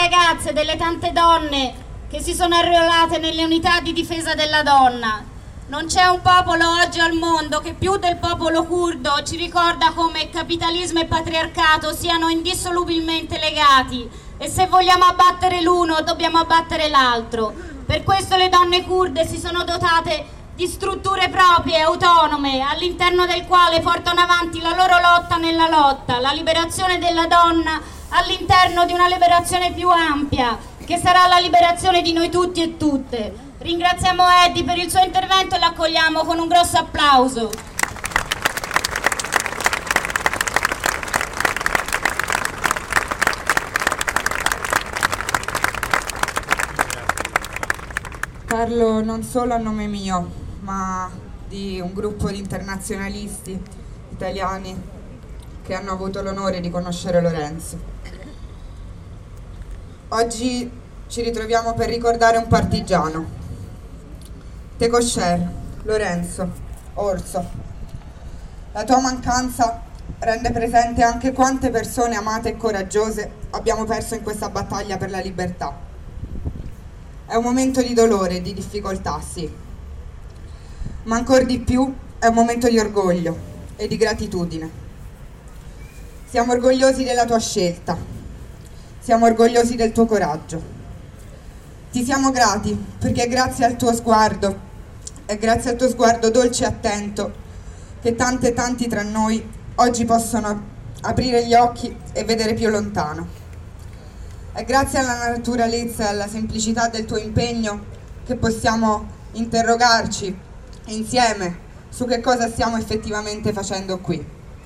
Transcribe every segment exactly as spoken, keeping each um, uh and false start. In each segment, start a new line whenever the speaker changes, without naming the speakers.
ragazze, delle tante donne che si sono arruolate nelle unità di difesa della donna. Non c'è un popolo oggi al mondo che più del popolo curdo ci ricorda come capitalismo e patriarcato siano indissolubilmente legati e se vogliamo abbattere l'uno dobbiamo abbattere l'altro. Per questo le donne kurde si sono dotate di strutture proprie, autonome, all'interno del quale portano avanti la loro lotta nella lotta, la liberazione della donna all'interno di una liberazione più ampia, che sarà la liberazione di noi tutti e tutte. Ringraziamo Eddie per il suo intervento e l'accogliamo con un grosso applauso.
Parlo non solo a nome mio, ma di un gruppo di internazionalisti italiani che hanno avuto l'onore di conoscere Lorenzo. Oggi ci ritroviamo per ricordare un partigiano. Tekosher, Lorenzo, Orso. La tua mancanza rende presente anche quante persone amate e coraggiose abbiamo perso in questa battaglia per la libertà. È un momento di dolore e di difficoltà, sì, ma ancor di più è un momento di orgoglio e di gratitudine. Siamo orgogliosi della tua scelta, siamo orgogliosi del tuo coraggio. Ti siamo grati perché grazie al tuo sguardo è grazie al tuo sguardo dolce e attento che tante e tanti tra noi oggi possono aprire gli occhi e vedere più lontano. È grazie alla naturalezza e alla semplicità del tuo impegno che possiamo interrogarci insieme su che cosa stiamo effettivamente facendo qui.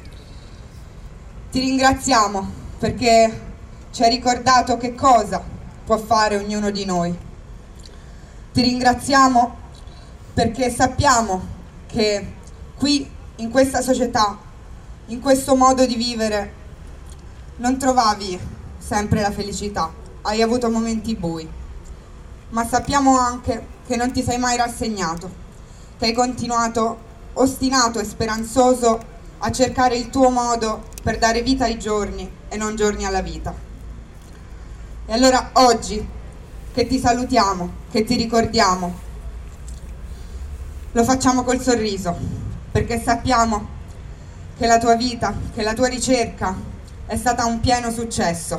Ti ringraziamo perché ci hai ricordato che cosa può fare ognuno di noi. Ti ringraziamo perché sappiamo che qui, in questa società, in questo modo di vivere, non trovavi sempre la felicità, hai avuto momenti bui, ma sappiamo anche che non ti sei mai rassegnato, che hai continuato ostinato e speranzoso a cercare il tuo modo per dare vita ai giorni e non giorni alla vita. E allora oggi che ti salutiamo, che ti ricordiamo, lo facciamo col sorriso, perché sappiamo che la tua vita, che la tua ricerca è stata un pieno successo.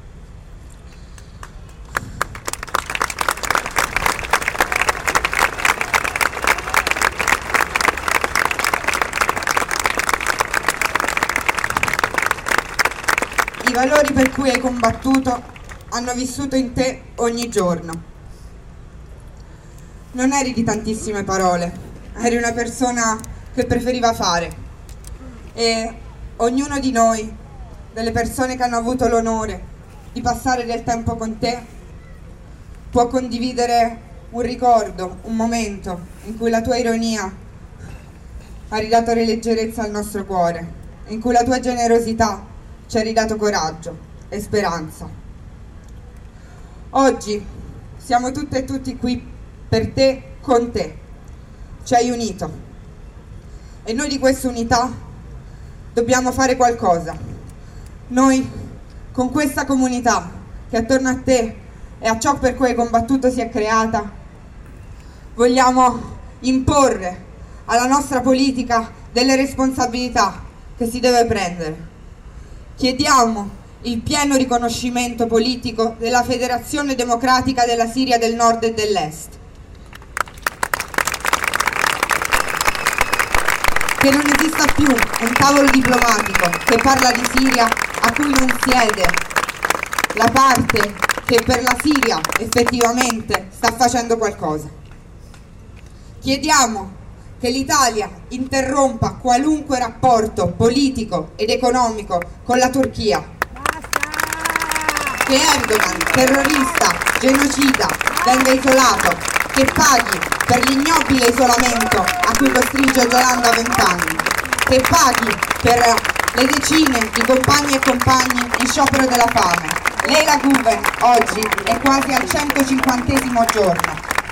I valori per cui hai combattuto hanno vissuto in te ogni giorno. Non eri di tantissime parole, eri una persona che preferiva fare e ognuno di noi, delle persone che hanno avuto l'onore di passare del tempo con te, può condividere un ricordo, un momento in cui la tua ironia ha ridato leggerezza al nostro cuore, in cui la tua generosità ci ha ridato coraggio e speranza. Oggi siamo tutte e tutti qui per te, con te. Ci hai unito e noi di questa unità dobbiamo fare qualcosa. Noi, con questa comunità che attorno a te e a ciò per cui hai combattuto si è creata, vogliamo imporre alla nostra politica delle responsabilità che si deve prendere. Chiediamo il pieno riconoscimento politico della Federazione Democratica della Siria del Nord e dell'Est. Che non esista più un tavolo diplomatico che parla di Siria a cui non siede la parte che per la Siria effettivamente sta facendo qualcosa. Chiediamo che l'Italia interrompa qualunque rapporto politico ed economico con la Turchia. Che Erdogan, terrorista, genocida, venga isolato, che paghi per l'ignobile isolamento a cui costringe Öcalan da vent'anni, che paghi per le decine di compagni e compagni in sciopero della fame. Leyla Güven oggi è quasi al centocinquantesimo giorno.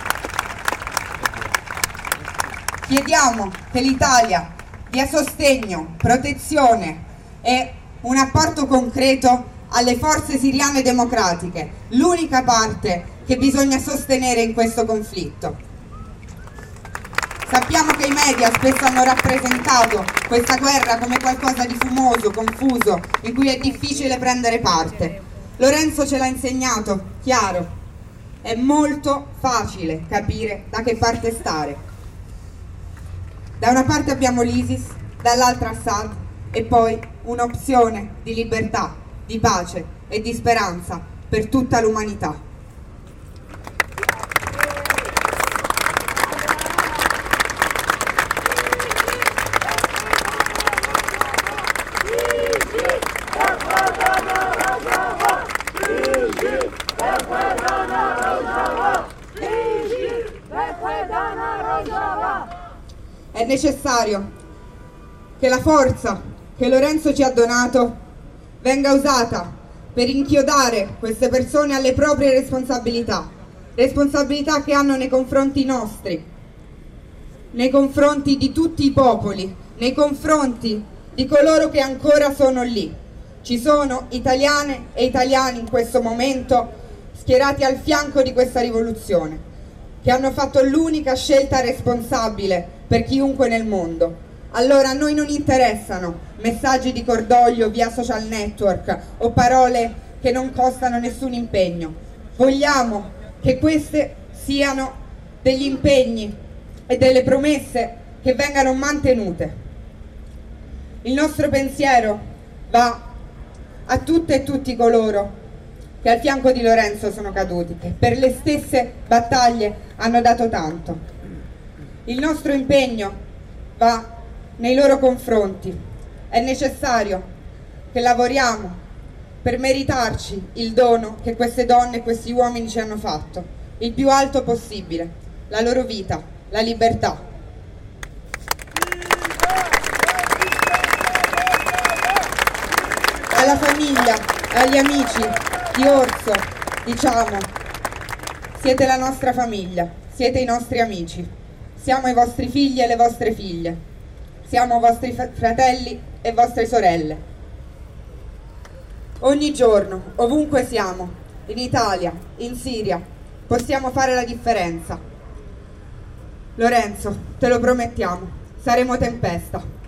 Chiediamo che l'Italia dia sostegno, protezione e un apporto concreto alle forze siriane democratiche, l'unica parte che bisogna sostenere in questo conflitto. Sappiamo che i media spesso hanno rappresentato questa guerra come qualcosa di fumoso, confuso, in cui è difficile prendere parte. Lorenzo ce l'ha insegnato, chiaro. È molto facile capire da che parte stare. Da una parte abbiamo l'ISIS, dall'altra Assad e poi un'opzione di libertà, di pace e di speranza per tutta l'umanità. È necessario che la forza che Lorenzo ci ha donato venga usata per inchiodare queste persone alle proprie responsabilità, responsabilità che hanno nei confronti nostri, nei confronti di tutti i popoli, nei confronti di coloro che ancora sono lì. Ci sono italiane e italiani in questo momento schierati al fianco di questa rivoluzione, che hanno fatto l'unica scelta responsabile per chiunque nel mondo. Allora a noi non interessano messaggi di cordoglio via social network o parole che non costano nessun impegno. Vogliamo che queste siano degli impegni e delle promesse che vengano mantenute. Il nostro pensiero va a tutte e tutti coloro che al fianco di Lorenzo sono caduti, che per le stesse battaglie hanno dato tanto. Il nostro impegno va nei loro confronti. È necessario che lavoriamo per meritarci il dono che queste donne e questi uomini ci hanno fatto, il più alto possibile, la loro vita, la libertà. Alla famiglia, agli amici di Orso, diciamo, siete la nostra famiglia, siete i nostri amici. Siamo i vostri figli e le vostre figlie, siamo vostri fratelli e vostre sorelle. Ogni giorno, ovunque siamo, in Italia, in Siria, possiamo fare la differenza. Lorenzo, te lo promettiamo, saremo tempesta.